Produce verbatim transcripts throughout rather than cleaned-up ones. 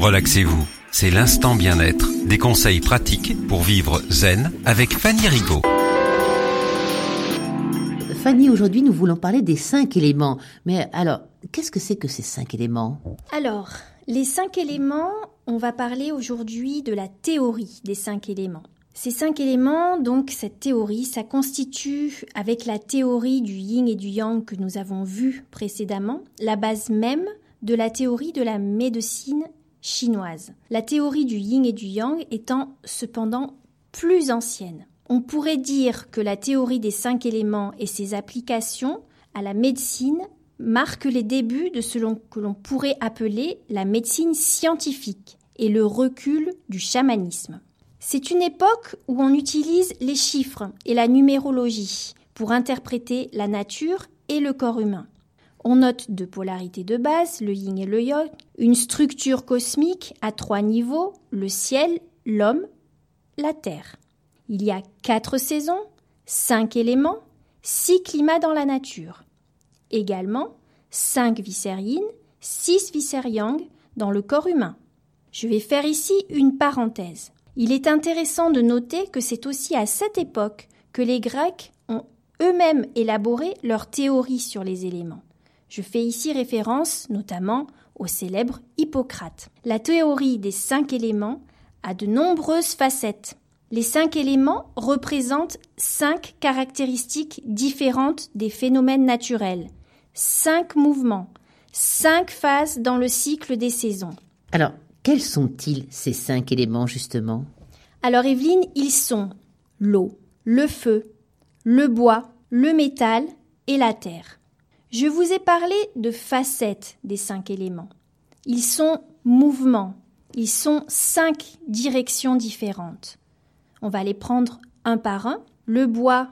Relaxez-vous, c'est l'instant bien-être. Des conseils pratiques pour vivre zen avec Fanny Rigaud. Fanny, aujourd'hui nous voulons parler des cinq éléments. Mais alors, qu'est-ce que c'est que ces cinq éléments ? Alors, les cinq éléments, on va parler aujourd'hui de la théorie des cinq éléments. Ces cinq éléments, donc cette théorie, ça constitue, avec la théorie du yin et du yang que nous avons vu précédemment, la base même de la théorie de la médecine chinoise. La théorie du yin et du yang étant cependant plus ancienne. On pourrait dire que la théorie des cinq éléments et ses applications à la médecine marquent les débuts de ce que l'on pourrait appeler la médecine scientifique et le recul du chamanisme. C'est une époque où on utilise les chiffres et la numérologie pour interpréter la nature et le corps humain. On note deux polarités de base, le yin et le yang, une structure cosmique à trois niveaux, le ciel, l'homme, la terre. Il y a quatre saisons, cinq éléments, six climats dans la nature. Également, cinq viscères yin, six viscères yang dans le corps humain. Je vais faire ici une parenthèse. Il est intéressant de noter que c'est aussi à cette époque que les Grecs ont eux-mêmes élaboré leur théorie sur les éléments. Je fais ici référence notamment au célèbre Hippocrate. La théorie des cinq éléments a de nombreuses facettes. Les cinq éléments représentent cinq caractéristiques différentes des phénomènes naturels, cinq mouvements, cinq phases dans le cycle des saisons. Alors, quels sont-ils, ces cinq éléments, justement ? Alors, Evelyne, ils sont l'eau, le feu, le bois, le métal et la terre. Je vous ai parlé de facettes des cinq éléments. Ils sont mouvements, ils sont cinq directions différentes. On va les prendre un par un. Le bois,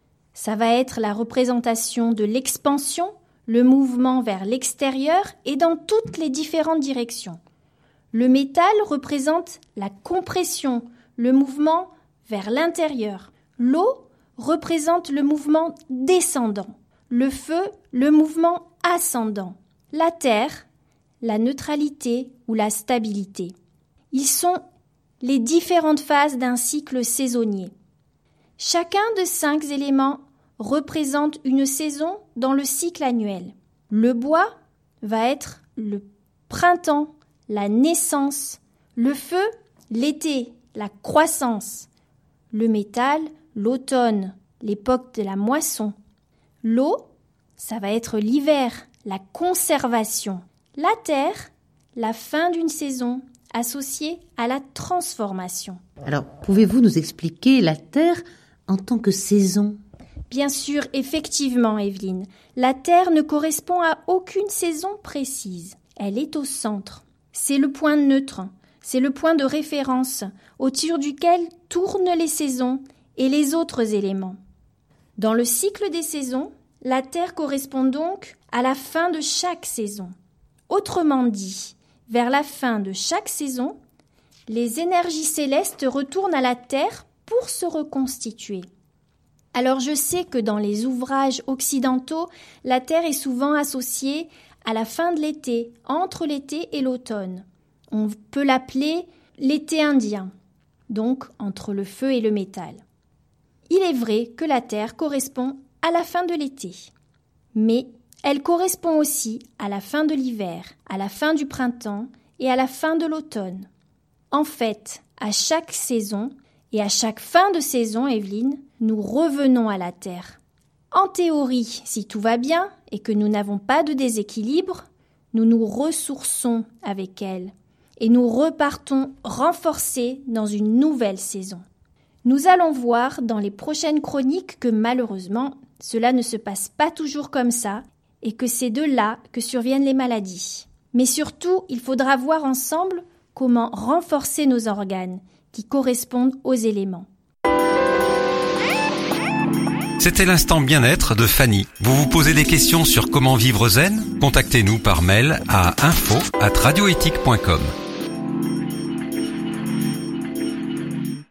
ça va être la représentation de l'expansion, le mouvement vers l'extérieur et dans toutes les différentes directions. Le métal représente la compression, le mouvement vers l'intérieur. L'eau représente le mouvement descendant. Le feu, le mouvement ascendant. La terre, la neutralité ou la stabilité. Ils sont les différentes phases d'un cycle saisonnier. Chacun de cinq éléments représente une saison dans le cycle annuel. Le bois va être le printemps, la naissance, le feu, l'été, la croissance, le métal, l'automne, l'époque de la moisson, l'eau, ça va être l'hiver, la conservation, la terre, la fin d'une saison associée à la transformation. Alors, pouvez-vous nous expliquer la terre en tant que saison ? Bien sûr, effectivement, Evelyne, la terre ne correspond à aucune saison précise. Elle est au centre. C'est le point neutre, c'est le point de référence autour duquel tournent les saisons et les autres éléments. Dans le cycle des saisons, la Terre correspond donc à la fin de chaque saison. Autrement dit, vers la fin de chaque saison, les énergies célestes retournent à la Terre pour se reconstituer. Alors je sais que dans les ouvrages occidentaux, la Terre est souvent associée à la fin de l'été, entre l'été et l'automne. On peut l'appeler l'été indien, donc entre le feu et le métal. Il est vrai que la Terre correspond à la fin de l'été, mais elle correspond aussi à la fin de l'hiver, à la fin du printemps et à la fin de l'automne. En fait, à chaque saison et à chaque fin de saison, Evelyne, nous revenons à la Terre. En théorie, si tout va bien et que nous n'avons pas de déséquilibre, nous nous ressourçons avec elle et nous repartons renforcés dans une nouvelle saison. Nous allons voir dans les prochaines chroniques que malheureusement, cela ne se passe pas toujours comme ça et que c'est de là que surviennent les maladies. Mais surtout, il faudra voir ensemble comment renforcer nos organes qui correspondent aux éléments. C'était l'instant bien-être de Fanny. Vous vous posez des questions sur comment vivre zen ? Contactez-nous par mail à info arobase radioéthique point com.